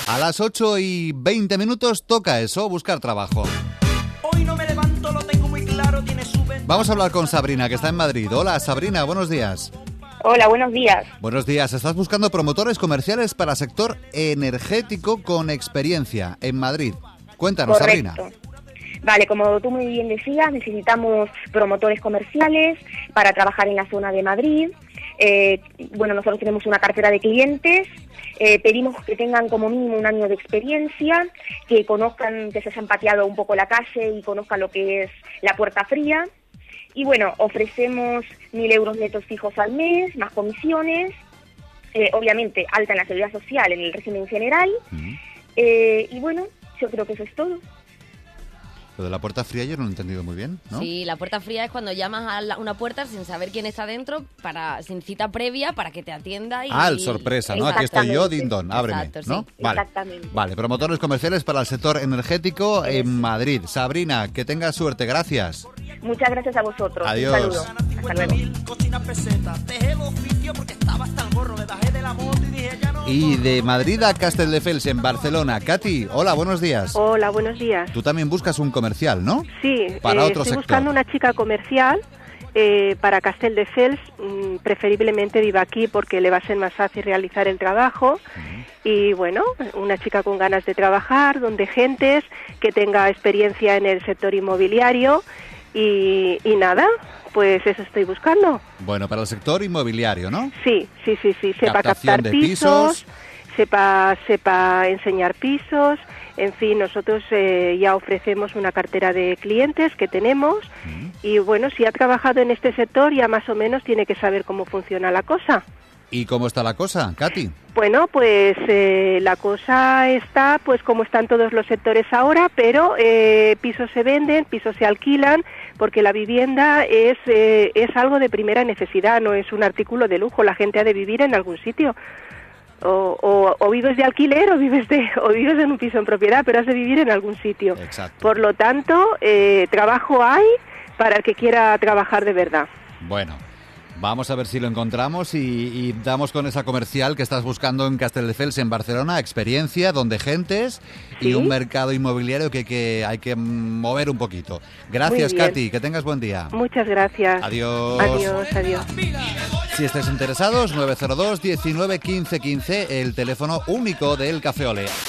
A las 8:20 toca eso, buscar trabajo. Hoy no me levanto, lo tengo muy claro, tiene su ventaja. Vamos a hablar con Sabrina, que está en Madrid. Hola, Sabrina, buenos días. Hola, buenos días. Buenos días. Estás buscando promotores comerciales para sector energético con experiencia en Madrid. Cuéntanos, Correcto. Sabrina. Vale, como tú muy bien decías, necesitamos promotores comerciales para trabajar en la zona de Madrid. Nosotros tenemos una cartera de clientes. Pedimos que tengan como mínimo 1 año de experiencia, que conozcan, que se hayan pateado un poco la calle y conozcan lo que es la puerta fría. Y bueno, ofrecemos 1.000 euros netos fijos al mes, más comisiones, obviamente alta en la seguridad social, en el régimen general. Y bueno, yo creo que eso es todo. Lo de la puerta fría yo no lo he entendido muy bien, ¿no? Sí, la puerta fría es cuando llamas a una puerta sin saber quién está dentro, sin cita previa, para que te atienda. El sorpresa, ¿no? Aquí estoy yo, dindón, ábreme, Exacto, ¿no? sí. Vale. Exactamente. Vale, promotores comerciales para el sector energético en Madrid. Sabrina, que tengas suerte, gracias. Muchas gracias a vosotros. Adiós. Un saludo. Hasta luego. Cocina peseta, dejé el oficio porque estaba hasta el gorro, me bajé de la moto y dije ya no. Y de Madrid a Castelldefels, en Barcelona. Katy, hola, buenos días. Hola, buenos días. Tú también buscas un comercial, ¿no? Sí, Para otro estoy sector. buscando una chica comercial para Castelldefels, preferiblemente viva aquí porque le va a ser más fácil realizar el trabajo. Y bueno, una chica con ganas de trabajar, donde gentes, que tenga experiencia en el sector inmobiliario y nada, pues eso estoy buscando. Bueno, para el sector inmobiliario, ¿no? Sí, sepa Captación captar de pisos, sepa enseñar pisos. En fin, nosotros ya ofrecemos una cartera de clientes que tenemos y bueno, si ha trabajado en este sector ya más o menos tiene que saber cómo funciona la cosa. ¿Y cómo está la cosa, Katy? Bueno, pues la cosa está pues como están todos los sectores ahora, pero pisos se venden, pisos se alquilan, porque la vivienda es algo de primera necesidad, no es un artículo de lujo, la gente ha de vivir en algún sitio. O vives de alquiler o vives en un piso en propiedad, pero has de vivir en algún sitio. Exacto. Por lo tanto, trabajo hay para el que quiera trabajar de verdad. Bueno, vamos a ver si lo encontramos y damos con esa comercial que estás buscando en Castelldefels, en Barcelona, experiencia, donde gentes y ¿Sí? un mercado inmobiliario que hay que mover un poquito. Gracias, Muy bien. Katy, que tengas buen día. Muchas gracias. Adiós. Adiós. Si estáis interesados, 902 19 15 15, el teléfono único del Café Olé.